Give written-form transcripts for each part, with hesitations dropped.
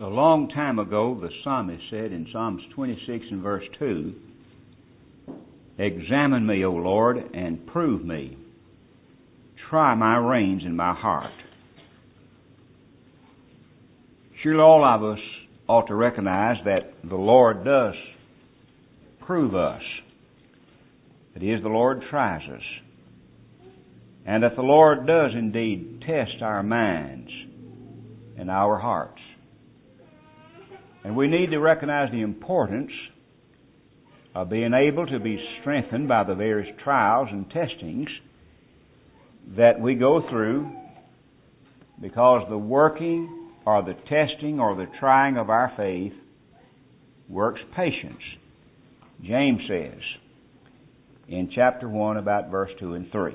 A long time ago, the psalmist said in Psalms 26 and verse 2, "Examine me, O Lord, and prove me. Try my reins and my heart." Surely all of us ought to recognize that the Lord does prove us. That is, the Lord tries us. And that the Lord does indeed test our minds and our hearts. And we need to recognize the importance of being able to be strengthened by the various trials and testings that we go through, because the working or the testing or the trying of our faith works patience. James says in chapter 1 about verse 2 and 3.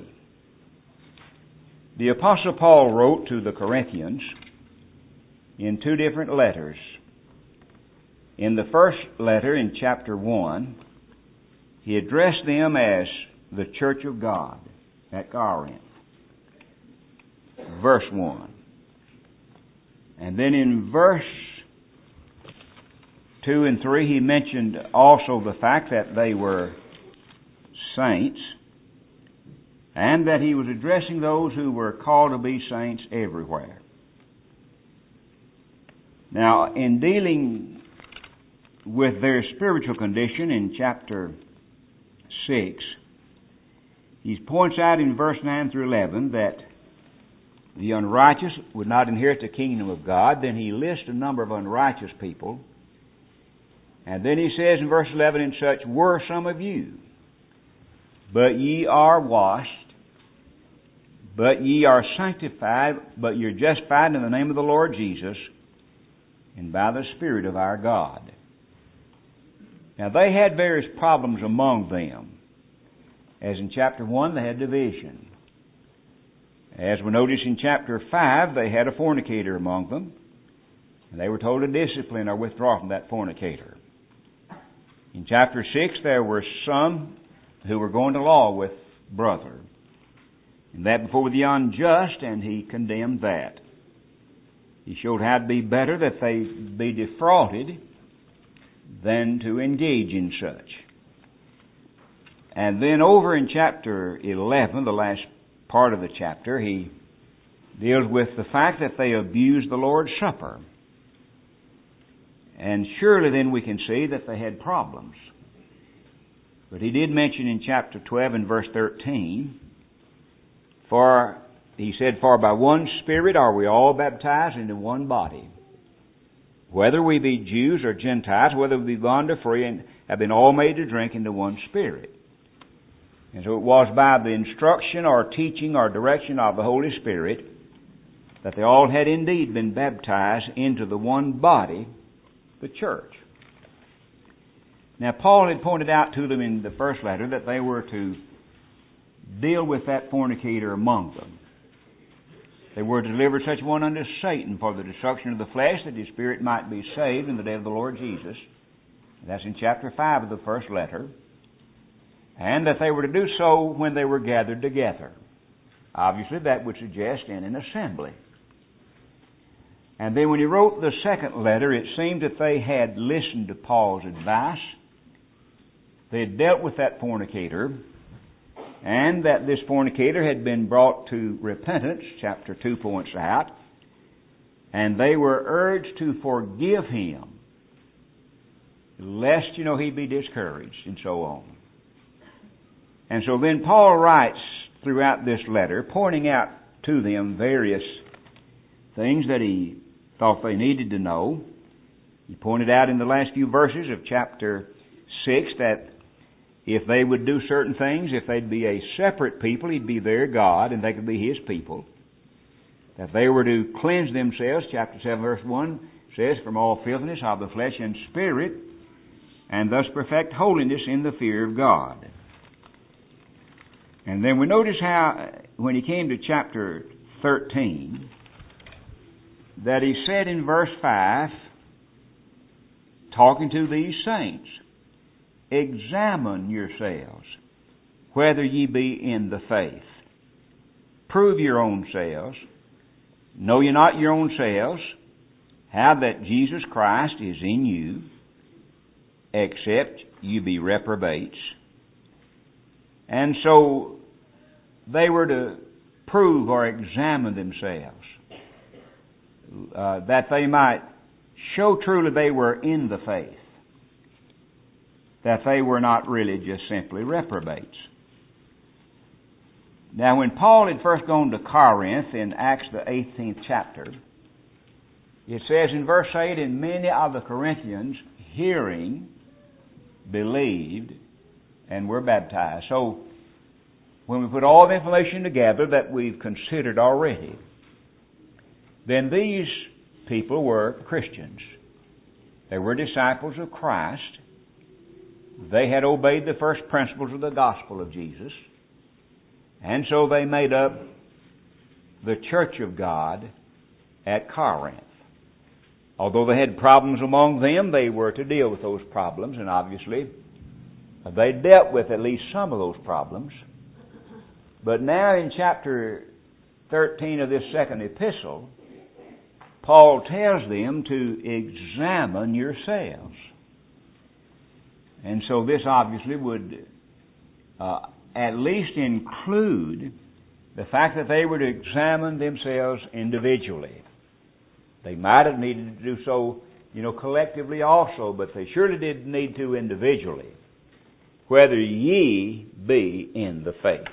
The Apostle Paul wrote to the Corinthians in two different letters. In the first letter, in chapter 1, he addressed them as the Church of God at Corinth. Verse 1. And then in verse 2 and 3, he mentioned also the fact that they were saints, and that he was addressing those who were called to be saints everywhere. Now, in dealing with their spiritual condition in chapter 6, he points out in verse 9 through 11 that the unrighteous would not inherit the kingdom of God. Then he lists a number of unrighteous people. And then he says in verse 11, "And such were some of you. But ye are washed, but ye are sanctified, but you're justified in the name of the Lord Jesus, and by the Spirit of our God." Now they had various problems among them. As in chapter 1, they had division. As we notice in chapter 5, they had a fornicator among them, and they were told to discipline or withdraw from that fornicator. In chapter 6, there were some who were going to law with brother, and that before the unjust, and he condemned that. He showed how it'd be better that they be defrauded than to engage in such. And then over in chapter 11, the last part of the chapter, he deals with the fact that they abused the Lord's Supper. And surely then we can see that they had problems. But he did mention in chapter 12 and verse 13, he said, "For by one Spirit are we all baptized into one body, whether we be Jews or Gentiles, whether we be bond or free, and have been all made to drink into one Spirit." And so it was by the instruction or teaching or direction of the Holy Spirit that they all had indeed been baptized into the one body, the church. Now Paul had pointed out to them in the first letter that they were to deal with that fornicator among them. They were to deliver such one unto Satan for the destruction of the flesh, that his spirit might be saved in the day of the Lord Jesus. That's in chapter 5 of the first letter. And that they were to do so when they were gathered together. Obviously, that would suggest in an assembly. And then when he wrote the second letter, it seemed that they had listened to Paul's advice. They had dealt with that fornicator, and that this fornicator had been brought to repentance, chapter 2 points out, and they were urged to forgive him, lest, he'd be discouraged, and so on. And so then Paul writes throughout this letter, pointing out to them various things that he thought they needed to know. He pointed out in the last few verses of chapter 6 that if they would do certain things, if they'd be a separate people, he'd be their God, and they could be his people. That they were to cleanse themselves, chapter 7 verse 1 says, "from all filthiness of the flesh and spirit, and thus perfect holiness in the fear of God." And then we notice how, when he came to chapter 13, that he said in verse 5, talking to these saints, "Examine yourselves, whether ye be in the faith. Prove your own selves. Know ye not your own selves, how that Jesus Christ is in you, except you be reprobates. And so they were to prove or examine themselves, that they might show truly they were in the faith, that they were not really just simply reprobates. Now, when Paul had first gone to Corinth in Acts the 18th chapter, it says in verse 8, and many of the Corinthians, hearing, believed, and were baptized. So, when we put all the information together that we've considered already, then these people were Christians. They were disciples of Christ. They had obeyed the first principles of the gospel of Jesus. And so they made up the church of God at Corinth. Although they had problems among them, they were to deal with those problems, and obviously they dealt with at least some of those problems. But now in chapter 13 of this second epistle, Paul tells them to examine yourselves. And so this obviously would at least include the fact that they were to examine themselves individually. They might have needed to do so, collectively also, but they surely did need to individually. Whether ye be in the faith.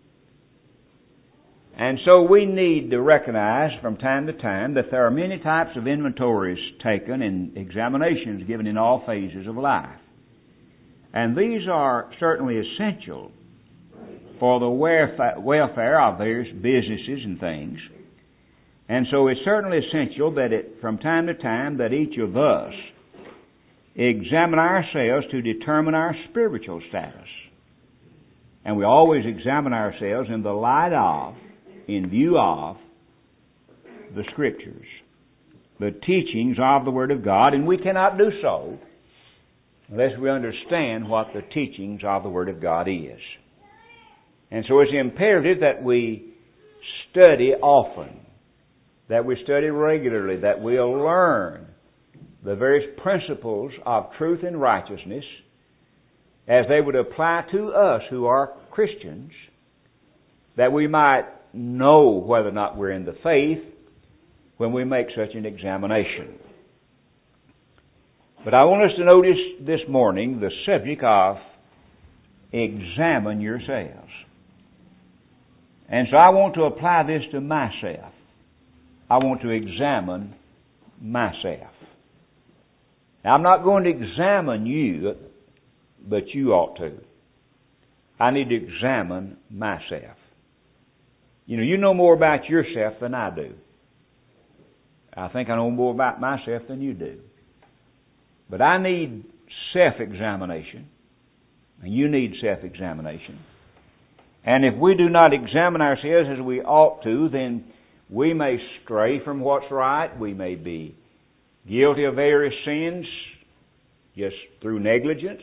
And so we need to recognize from time to time that there are many types of inventories taken and examinations given in all phases of life. And these are certainly essential for the welfare of various businesses and things. And so it's certainly essential that from time to time that each of us examine ourselves to determine our spiritual status. And we always examine ourselves in the light of, in view of, the Scriptures, the teachings of the Word of God, and we cannot do so unless we understand what the teachings of the Word of God is. And so it's imperative that we study often, that we study regularly, that we'll learn the various principles of truth and righteousness as they would apply to us who are Christians, that we might know whether or not we're in the faith when we make such an examination. But I want us to notice this morning the subject of examine yourselves. And so I want to apply this to myself. I want to examine myself. Now, I'm not going to examine you, but you ought to. I need to examine myself. You know more about yourself than I do. I think I know more about myself than you do. But I need self-examination, and you need self-examination. And if we do not examine ourselves as we ought to, then we may stray from what's right. We may be guilty of various sins just through negligence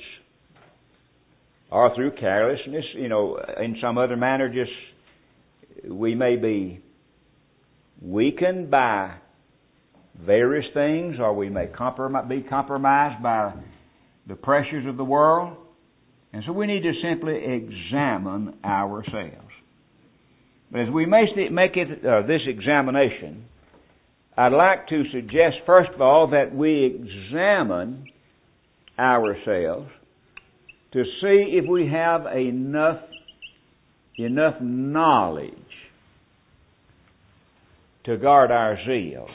or through carelessness, in some other manner. We may be weakened by various things, or we may be compromised by the pressures of the world. And so we need to simply examine ourselves. But as we make this examination, I'd like to suggest, first of all, that we examine ourselves to see if we have enough knowledge to guard our zeal,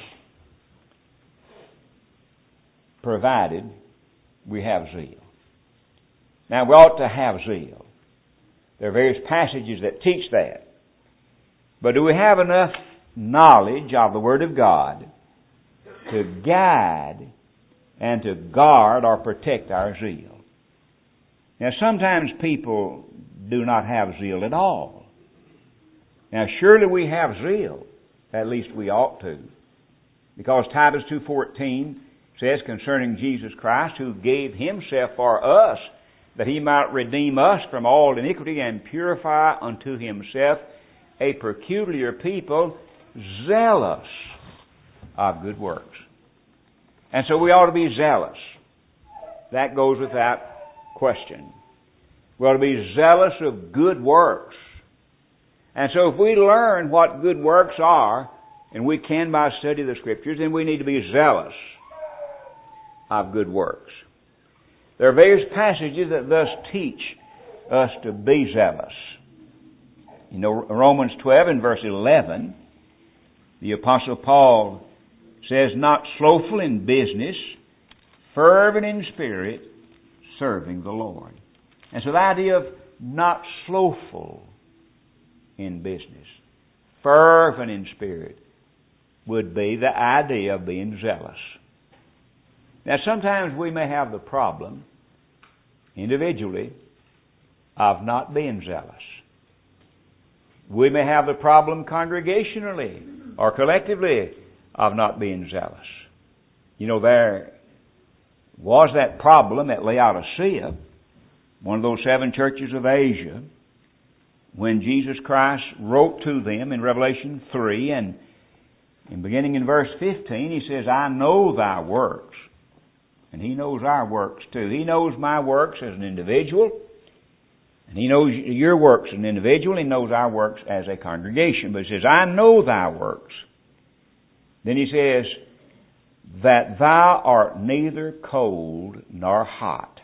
provided we have zeal. Now, we ought to have zeal. There are various passages that teach that. But do we have enough knowledge of the Word of God to guide and to guard or protect our zeal? Now, sometimes people do not have zeal at all. Now, surely we have zeal. At least we ought to. Because Titus 2:14 says concerning Jesus Christ, who gave Himself for us, that He might redeem us from all iniquity and purify unto Himself a peculiar people, zealous of good works. And so we ought to be zealous. That goes without question. We ought to be zealous of good works. And so if we learn what good works are, and we can by study of the Scriptures, then we need to be zealous of good works. There are various passages that thus teach us to be zealous. You know, Romans 12 and verse 11, the Apostle Paul says, not slothful in business, fervent in spirit, serving the Lord. And so the idea of not slothful in business, fervent in spirit, would be the idea of being zealous. Now sometimes we may have the problem, individually, of not being zealous. We may have the problem congregationally or collectively of not being zealous. You know, there was that problem at Laodicea, one of those 7 churches of Asia, when Jesus Christ wrote to them in Revelation 3, and beginning in verse 15, He says, I know thy works. And He knows our works too. He knows my works as an individual, and He knows your works as an individual. He knows our works as a congregation. But He says, I know thy works. Then He says, that thou art neither cold nor hot.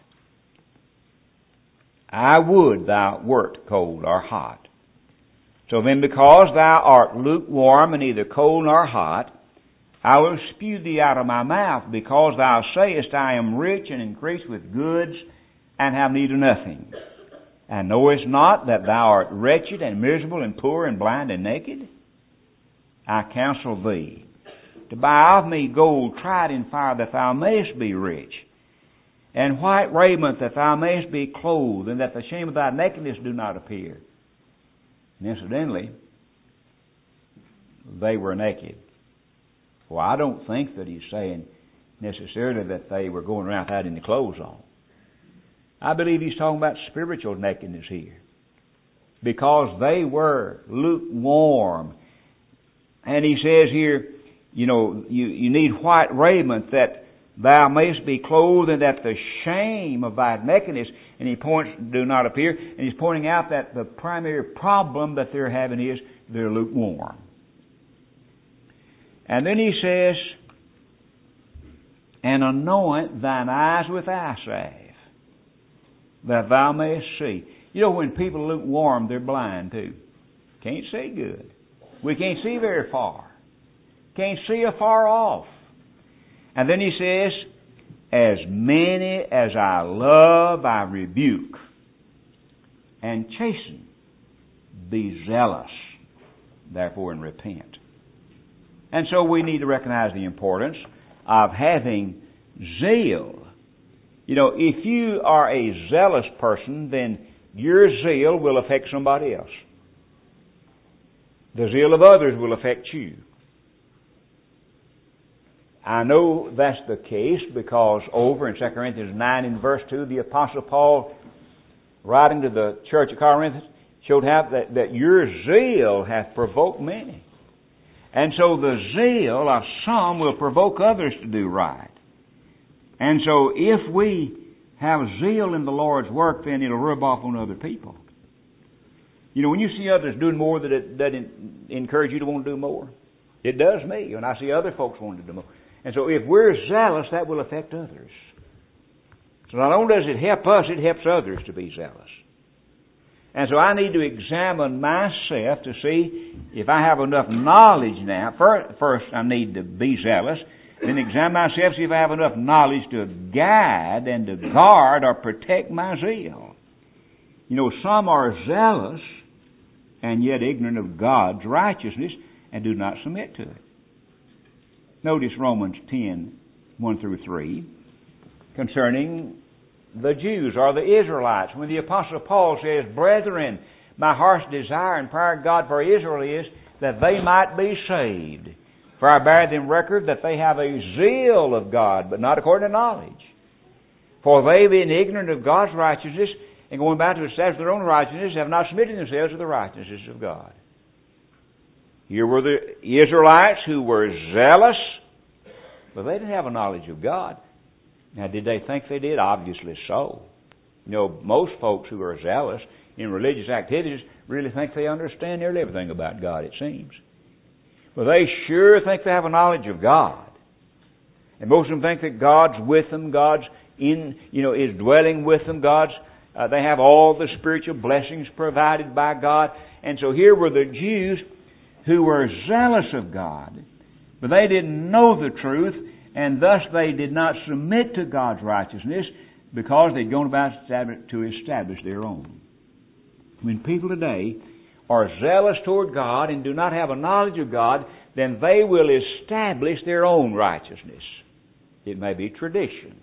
I would thou wert cold or hot. So then because thou art lukewarm and neither cold nor hot, I will spew thee out of my mouth, because thou sayest, I am rich and increase with goods, and have need of nothing. And knowest not that thou art wretched and miserable and poor and blind and naked? I counsel thee to buy of me gold tried in fire, that thou mayest be rich, and white raiment, that thou mayest be clothed, and that the shame of thy nakedness do not appear. And incidentally, they were naked. Well, I don't think that He's saying necessarily that they were going around without any clothes on. I believe He's talking about spiritual nakedness here, because they were lukewarm. And He says here, you know, you need white raiment, that thou mayest be clothed, and that the shame of thy nakedness, and He points, do not appear. And He's pointing out that the primary problem that they're having is they're lukewarm. And then He says, and anoint thine eyes with eye salve, that thou mayest see. You know, when people are lukewarm, they're blind too. Can't see good. We can't see very far. Can't see afar off. And then He says, as many as I love, I rebuke and chasten. Be zealous, therefore, and repent. And so we need to recognize the importance of having zeal. You know, if you are a zealous person, then your zeal will affect somebody else. The zeal of others will affect you. I know that's the case because over in 2 Corinthians 9 in verse 2, the Apostle Paul, writing to the church of Corinth, showed how that your zeal hath provoked many. And so the zeal of some will provoke others to do right. And so if we have zeal in the Lord's work, then it'll rub off on other people. You know, when you see others doing more, that it doesn't encourage you to want to do more. It does me when I see other folks wanting to do more. And so if we're zealous, that will affect others. So not only does it help us, it helps others to be zealous. And so I need to examine myself to see if I have enough knowledge now. First, I need to be zealous. Then examine myself, see if I have enough knowledge to guide and to guard or protect my zeal. You know, some are zealous and yet ignorant of God's righteousness and do not submit to it. Notice Romans 10, 1 through 3, concerning the Jews or the Israelites. When the Apostle Paul says, brethren, my heart's desire and prayer of God for Israel is that they might be saved. For I bear them record that they have a zeal of God, but not according to knowledge. For they, being ignorant of God's righteousness, and going back to establish their own righteousness, have not submitted themselves to the righteousness of God. Here were the Israelites who were zealous But they didn't have a knowledge of God. Now, did they think they did? Obviously so. You know, most folks who are zealous in religious activities really think they understand nearly everything about God, it seems. But they sure think they have a knowledge of God. And most of them think that God's with them, God's is dwelling with them, they have all the spiritual blessings provided by God. And so here were the Jews who were zealous of God, but they didn't know the truth, and thus they did not submit to God's righteousness because they'd gone about to establish their own. When people today are zealous toward God and do not have a knowledge of God, then they will establish their own righteousness. It may be tradition.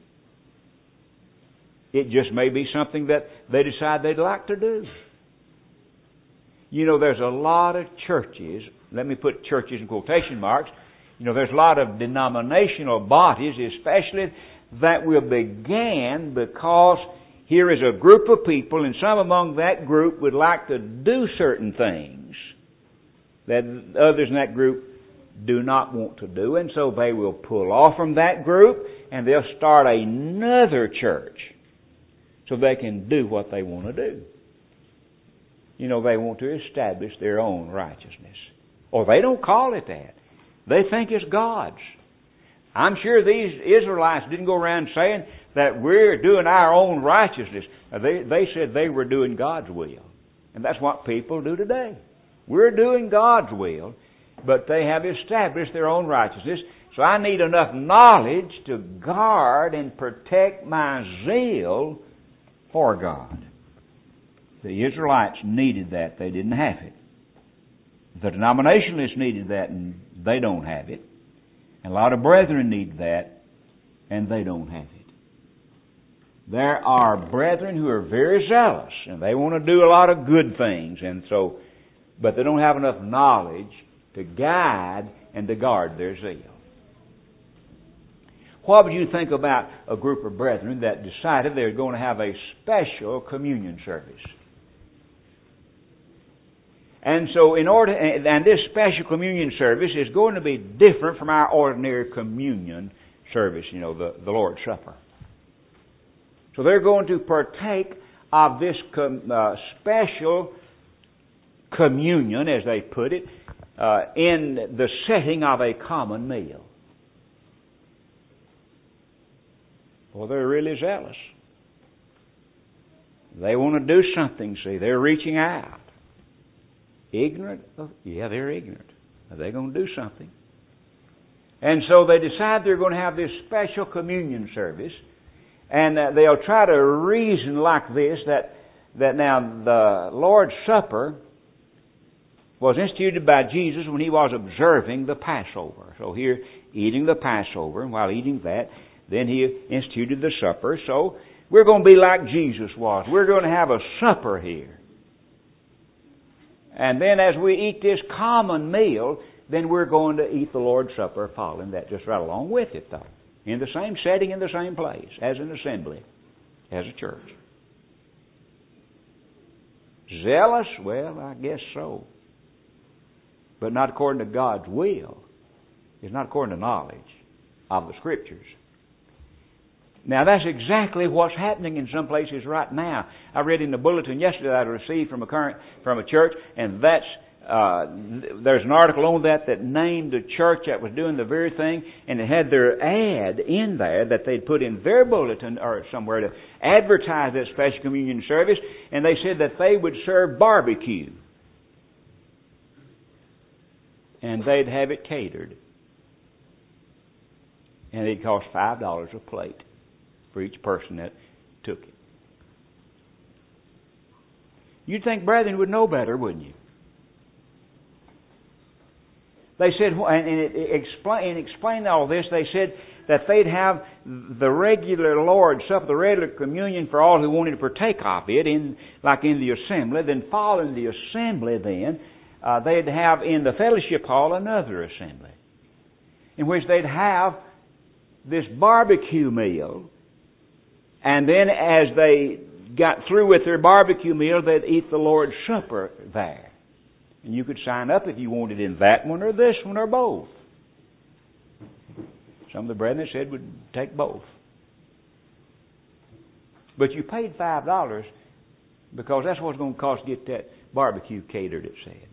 It just may be something that they decide they'd like to do. You know, there's a lot of churches, let me put churches in quotation marks, there's a lot of denominational bodies, especially that will begin because here is a group of people, and some among that group would like to do certain things that others in that group do not want to do, and so they will pull off from that group and they'll start another church so they can do what they want to do. They want to establish their own righteousness. Or they don't call it that. They think it's God's. I'm sure these Israelites didn't go around saying that we're doing our own righteousness. They said they were doing God's will. And that's what people do today. We're doing God's will, but they have established their own righteousness. So I need enough knowledge to guard and protect my zeal for God. The Israelites needed that. They didn't have it. The denominationalists needed that, and they don't have it. And a lot of brethren need that, and they don't have it. There are brethren who are very zealous, and they want to do a lot of good things, but they don't have enough knowledge to guide and to guard their zeal. What would you think about a group of brethren that decided they were going to have a special communion service? And so and this special communion service is going to be different from our ordinary communion service, the Lord's Supper. So they're going to partake of this special communion, as they put it, in the setting of a common meal. Well, they're really zealous. They want to do something, see. They're reaching out. Ignorant? Yeah, they're ignorant. They're going to do something. And so they decide they're going to have this special communion service. And they'll try to reason like this, that now the Lord's Supper was instituted by Jesus when He was observing the Passover. So here, eating the Passover, and while eating that, then He instituted the supper. So we're going to be like Jesus was. We're going to have a supper here. And then as we eat this common meal, then we're going to eat the Lord's Supper following that, just right along with it, though. In the same setting, in the same place, as an assembly, as a church. Zealous? Well, I guess so. But not according to God's will. It's not according to knowledge of the Scriptures. Now, that's exactly what's happening in some places right now. I read in the bulletin yesterday that I received from a church, and there's an article on that named the church that was doing the very thing, and it had their ad in there that they'd put in their bulletin or somewhere to advertise that special communion service, and they said that they would serve barbecue. And they'd have it catered. And it'd cost $5 a plate for each person that took it. You'd think brethren would know better, wouldn't you? They said, and explained all this, they said that they'd have the regular Lord's Supper, the regular communion for all who wanted to partake of it, like in the assembly. Then following the assembly they'd have in the fellowship hall another assembly, in which they'd have this barbecue meal. And then as they got through with their barbecue meal, they'd eat the Lord's Supper there. And you could sign up if you wanted in that one or this one or both. Some of the brethren said would take both. But you paid $5 because that's what it's going to cost to get that barbecue catered, it said.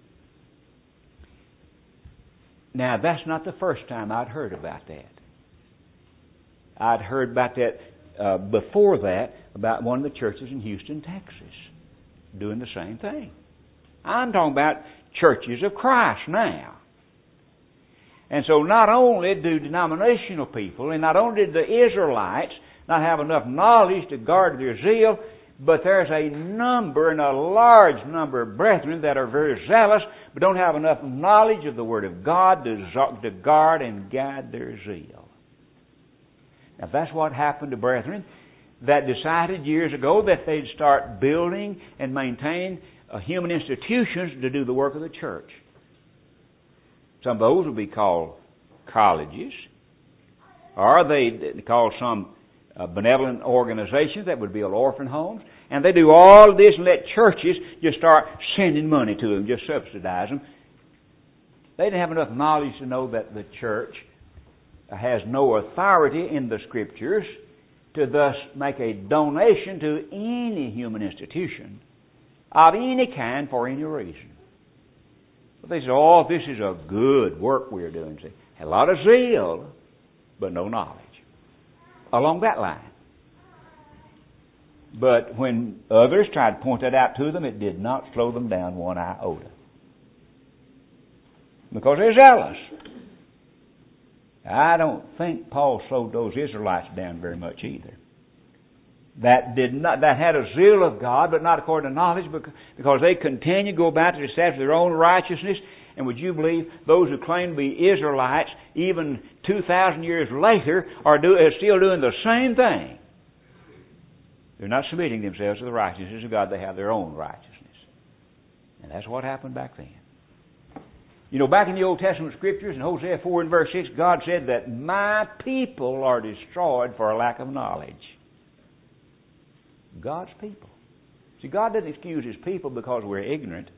Now, that's not the first time I'd heard about that. I'd heard about that before that, about one of the churches in Houston, Texas, doing the same thing. I'm talking about churches of Christ now. And so not only do denominational people, and not only did the Israelites not have enough knowledge to guard their zeal, but there's a number, and a large number of brethren that are very zealous, but don't have enough knowledge of the Word of God to guard and guide their zeal. Now that's what happened to brethren that decided years ago that they'd start building and maintaining human institutions to do the work of the church. Some of those would be called colleges, or they call some benevolent organizations that would build orphan homes. And they do all of this and let churches just start sending money to them, just subsidize them. They didn't have enough knowledge to know that the church has no authority in the Scriptures to thus make a donation to any human institution of any kind for any reason. But they said, oh, this is a good work we're doing. See, a lot of zeal, but no knowledge along that line. But when others tried to point that out to them, it did not slow them down one iota. Because they're zealous. I don't think Paul slowed those Israelites down very much either. That had a zeal of God, but not according to knowledge, because they continue to go about to establish their own righteousness. And would you believe those who claim to be Israelites, even 2,000 years later, are still doing the same thing? They're not submitting themselves to the righteousness of God. They have their own righteousness. And that's what happened back then. You know, back in the Old Testament Scriptures, in Hosea 4 and verse 6, God said that my people are destroyed for a lack of knowledge. God's people. See, God doesn't excuse His people because we're ignorant.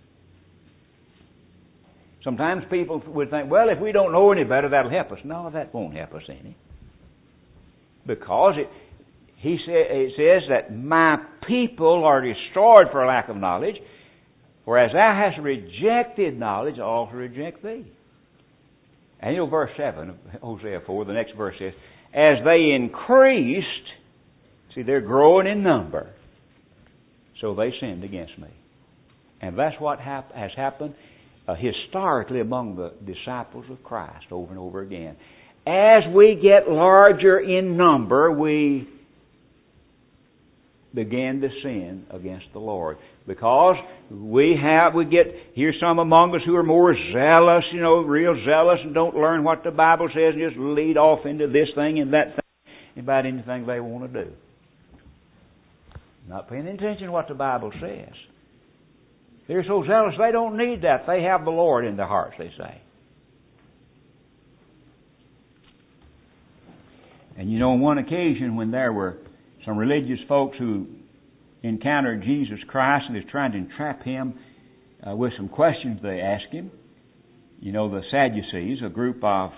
Sometimes people would think, well, if we don't know any better, that'll help us. No, that won't help us any. Because it says that my people are destroyed for a lack of knowledge, whereas thou hast rejected knowledge, I'll also reject thee. And you know, verse 7 of Hosea 4, the next verse says, as they increased, see, they're growing in number, so they sinned against me. And that's what has happened historically among the disciples of Christ over and over again. As we get larger in number, we begin to sin against the Lord. Because here's some among us who are more zealous, real zealous, and don't learn what the Bible says and just lead off into this thing and that thing about anything they want to do. Not paying attention to what the Bible says. They're so zealous they don't need that. They have the Lord in their hearts, they say. And on one occasion when there were some religious folks who encountered Jesus Christ and was trying to entrap Him with some questions they asked Him. The Sadducees, a group of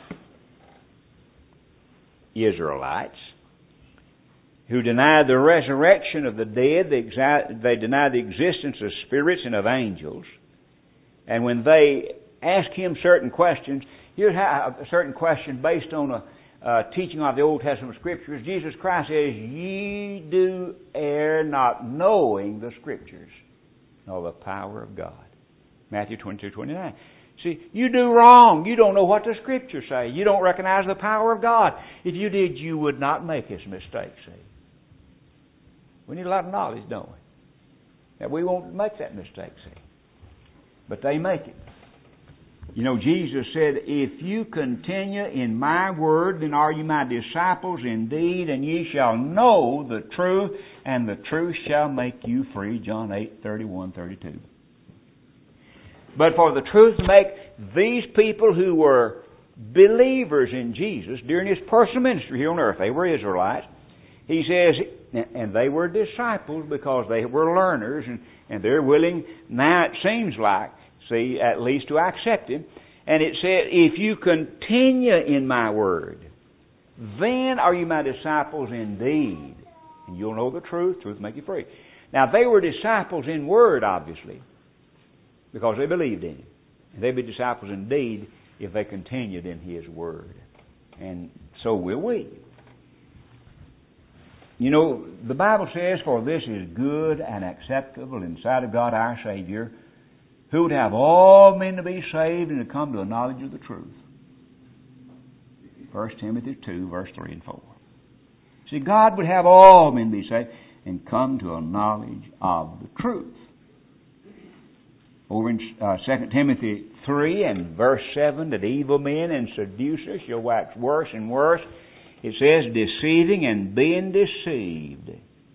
Israelites who denied the resurrection of the dead. They denied the existence of spirits and of angels. And when they asked Him certain questions, here's how a certain question based on a teaching of the Old Testament Scriptures. Jesus Christ says, ye do err not knowing the Scriptures, nor the power of God. Matthew 22:29. See, you do wrong. You don't know what the Scriptures say. You don't recognize the power of God. If you did, you would not make this mistake, see. We need a lot of knowledge, don't we? That we won't make that mistake, see. But they make it. Jesus said, if you continue in my word, then are you my disciples indeed, and ye shall know the truth, and the truth shall make you free. John 8:31-32. But for the truth to make these people who were believers in Jesus during His personal ministry here on earth, they were Israelites, He says, and they were disciples because they were learners, and they're willing, now it seems like, at least to accept Him. And it said, if you continue in my word, then are you my disciples indeed. And you'll know the truth. Truth will make you free. Now, they were disciples in word, obviously, because they believed in Him. And they'd be disciples indeed if they continued in His word. And so will we. You know, the Bible says, "For this is good and acceptable in the sight of God our Savior, who would have all men to be saved and to come to a knowledge of the truth." 1 Timothy 2, verse 3 and 4. See, God would have all men be saved and come to a knowledge of the truth. Over in 2 Timothy 3 and verse 7, that evil men and seducers shall wax worse and worse. It says, deceiving and being deceived.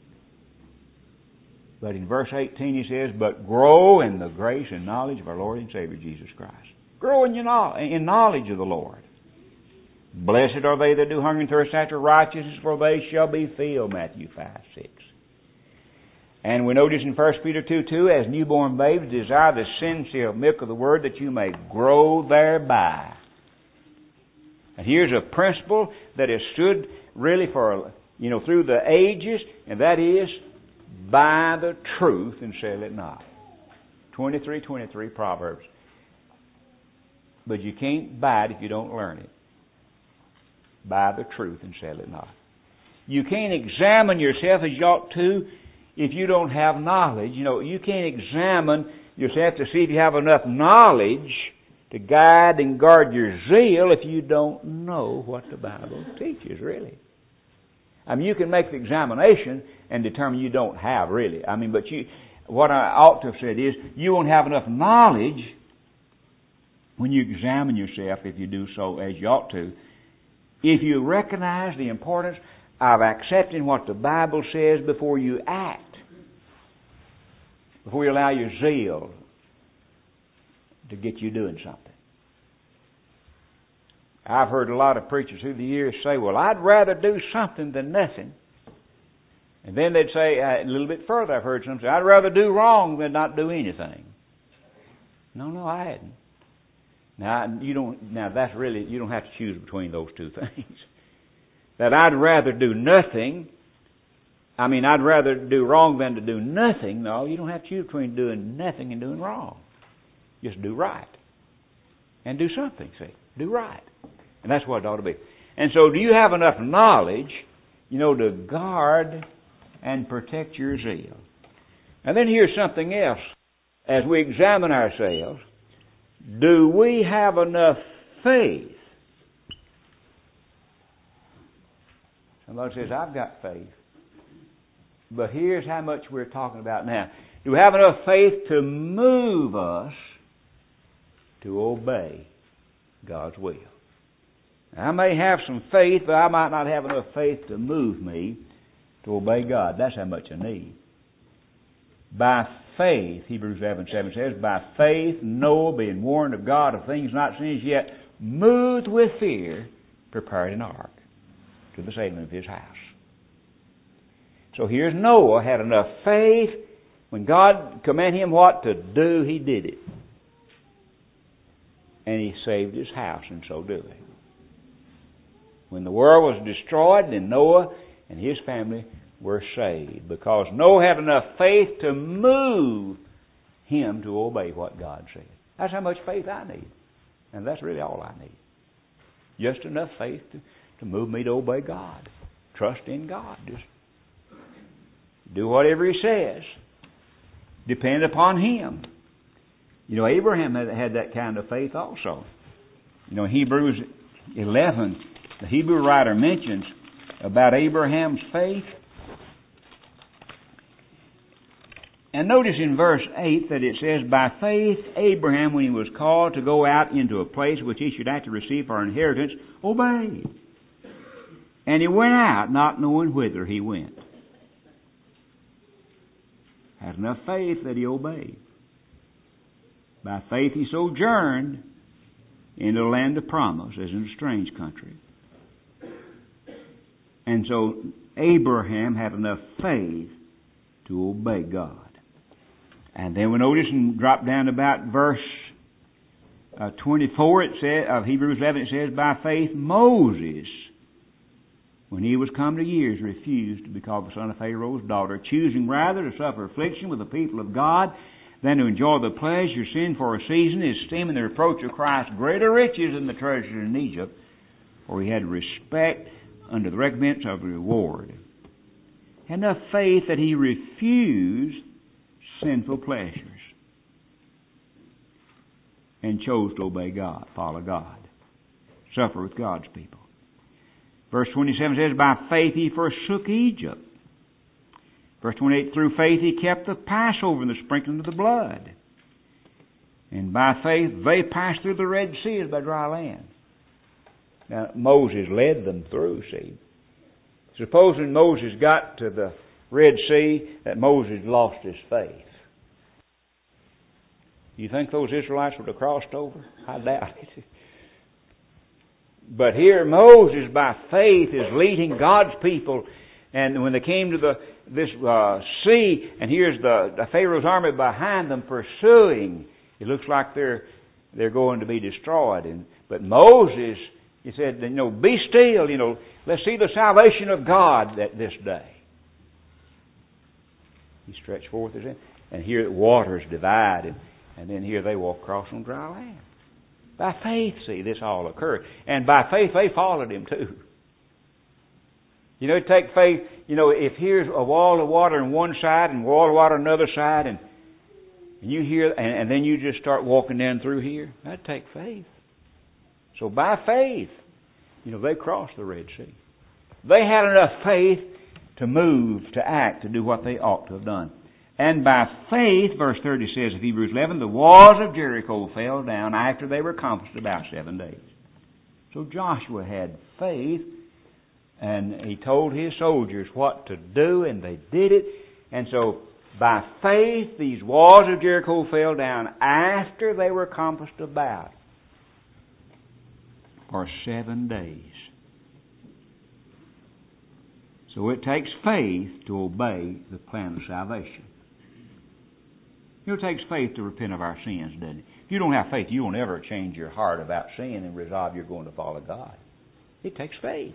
But in verse 18 he says, but grow in the grace and knowledge of our Lord and Savior Jesus Christ. Grow in knowledge of the Lord. Blessed are they that do hunger and thirst after righteousness, for they shall be filled. Matthew 5, 6. And we notice in 1 Peter 2:2, as newborn babes desire the sincere milk of the Word, that you may grow thereby. And here's a principle that has stood really for, through the ages, and that is, buy the truth and sell it not. 23:23 Proverbs. But you can't buy it if you don't learn it. Buy the truth and sell it not. You can't examine yourself as you ought to if you don't have knowledge. You can't examine yourself to see if you have enough knowledge to guide and guard your zeal if you don't know what the Bible teaches, really. You can make the examination and determine you don't have, really. What I ought to have said is, you won't have enough knowledge when you examine yourself, if you do so as you ought to, if you recognize the importance of accepting what the Bible says before you act, before you allow your zeal to get you doing something. I've heard a lot of preachers through the years say, well, I'd rather do something than nothing. And then they'd say, a little bit further, I've heard some say, I'd rather do wrong than not do anything. No, I hadn't. You don't have to choose between those two things. That I'd rather do nothing. I'd rather do wrong than to do nothing. No, you don't have to choose between doing nothing and doing wrong. Just do right. And do something, see. Do right. And that's what it ought to be. And so do you have enough knowledge, to guard and protect your zeal? And then here's something else. As we examine ourselves, do we have enough faith? Somebody says, I've got faith. But here's how much we're talking about now. Do we have enough faith to move us to obey God's will? I may have some faith, but I might not have enough faith to move me to obey God. That's how much I need. By faith, Hebrews 11:7 says, by faith Noah, being warned of God of things not seen as yet, moved with fear, prepared an ark to the saving of his house. So here's Noah, had enough faith. When God commanded him what to do, he did it. And he saved his house in so doing. When the world was destroyed, then Noah and his family were saved, because Noah had enough faith to move him to obey what God said. That's how much faith I need. And that's really all I need. Just enough faith to move me to obey God. Trust in God. Just do whatever He says. Depend upon Him. Abraham had that kind of faith also. Hebrews 11, the Hebrew writer mentions about Abraham's faith. And notice in verse 8 that it says, by faith Abraham, when he was called to go out into a place which he should have to receive for an inheritance, obeyed. And he went out, not knowing whither he went. Had enough faith that he obeyed. By faith he sojourned in the land of promise, as in a strange country. And so Abraham had enough faith to obey God. And then we notice and drop down about verse 24 it says, of Hebrews 11, it says, by faith Moses, when he was come to years, refused to be called the son of Pharaoh's daughter, choosing rather to suffer affliction with the people of God than to enjoy the pleasure of sin for a season, esteeming the reproach of Christ greater riches than the treasures in Egypt, for he had respect unto the recompense of reward. Had enough faith that he refused sinful pleasures and chose to obey God, follow God, suffer with God's people. Verse 27 says, by faith he forsook Egypt. Verse 28, through faith he kept the Passover and the sprinkling of the blood. And by faith they passed through the Red Sea as by dry land. Now Moses led them through, see. Supposing Moses got to the Red Sea, that Moses lost his faith. You think those Israelites would have crossed over? I doubt it. But here Moses, by faith, is leading God's people. And when they came to this sea, and here's the Pharaoh's army behind them pursuing, it looks like they're going to be destroyed. But Moses, he said, be still, let's see the salvation of God this day. He stretched forth his hand, and here the waters divide, and then here they walk across on dry land. By faith, see, this all occurred. And by faith, they followed him too. It takes faith, if here's a wall of water on one side and a wall of water on another side, and you hear, and then you just start walking down through here, that'd take faith. So by faith, they crossed the Red Sea. They had enough faith to move, to act, to do what they ought to have done. And by faith, verse 30 says of Hebrews 11, the walls of Jericho fell down after they were compassed about 7 days. So Joshua had faith, and he told his soldiers what to do, and they did it. And so by faith, these walls of Jericho fell down after they were compassed about for 7 days. So it takes faith to obey the plan of salvation. It takes faith to repent of our sins, doesn't it? If you don't have faith, you won't ever change your heart about sin and resolve you're going to follow God. It takes faith.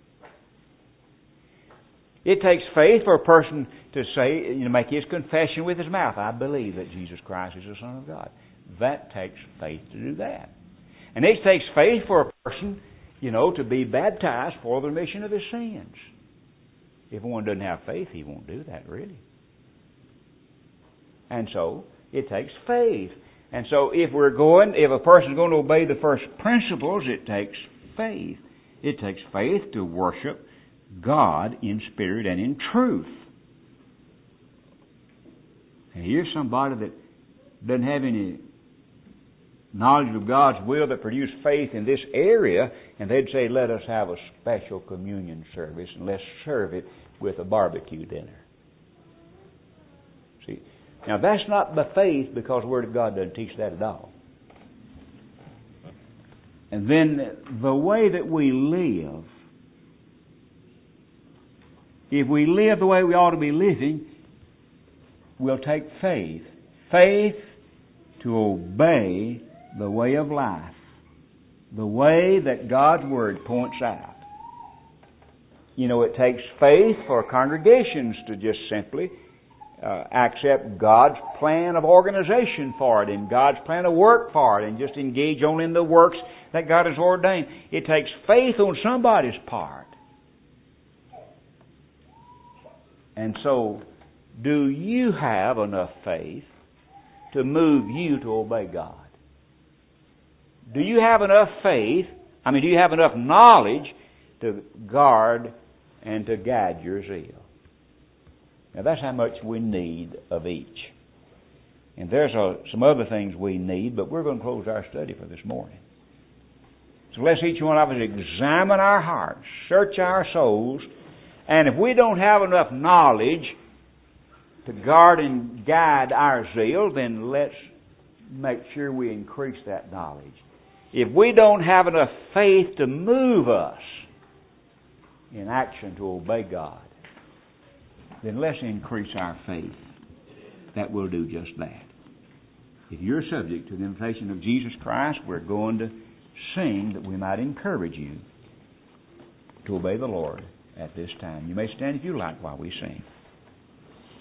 It takes faith for a person to say, make his confession with his mouth, I believe that Jesus Christ is the Son of God. That takes faith to do that. And it takes faith for a person, to be baptized for the remission of his sins. If one doesn't have faith, he won't do that, really. And so, it takes faith. And so, if a person's going to obey the first principles, it takes faith. It takes faith to worship God in spirit and in truth. And here's somebody that doesn't have any knowledge of God's will that produce faith in this area, and they'd say, let us have a special communion service, and let's serve it with a barbecue dinner. See? Now, that's not by faith, because the Word of God doesn't teach that at all. And then the way that we live, if we live the way we ought to be living, we'll take faith. Faith to obey the way of life, the way that God's Word points out. It takes faith for congregations to just simply accept God's plan of organization for it and God's plan of work for it and just engage only in the works that God has ordained. It takes faith on somebody's part. And so, do you have enough faith to move you to obey God? Do you have enough faith, do you have enough knowledge to guard and to guide your zeal? Now that's how much we need of each. And there's some other things we need, but we're going to close our study for this morning. So let's each one of us examine our hearts, search our souls, and if we don't have enough knowledge to guard and guide our zeal, then let's make sure we increase that knowledge. If we don't have enough faith to move us in action to obey God, then let's increase our faith. That will do just that. If you're subject to the invitation of Jesus Christ, we're going to sing that we might encourage you to obey the Lord at this time. You may stand if you like while we sing.